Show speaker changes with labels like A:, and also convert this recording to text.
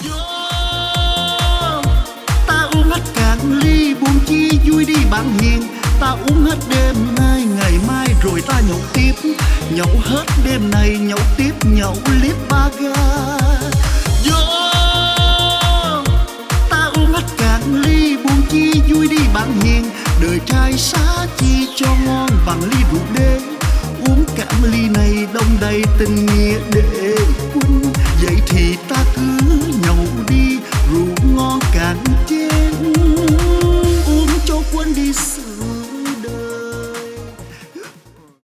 A: Vô, ta uống hết cạn ly buông chi vui đi bạn hiền. Ta uống hết đêm nay, ngày mai rồi ta nhậu tiếp. Nhậu hết đêm này, nhậu tiếp, nhậu liếp ba ga. Vô, ta uống hết cạn ly buông chi vui đi bạn hiền. Đời trai xá chi cho ngon bằng ly rượu đế. Uống cạn ly này đông đầy tình nghĩa để quân. Vậy thì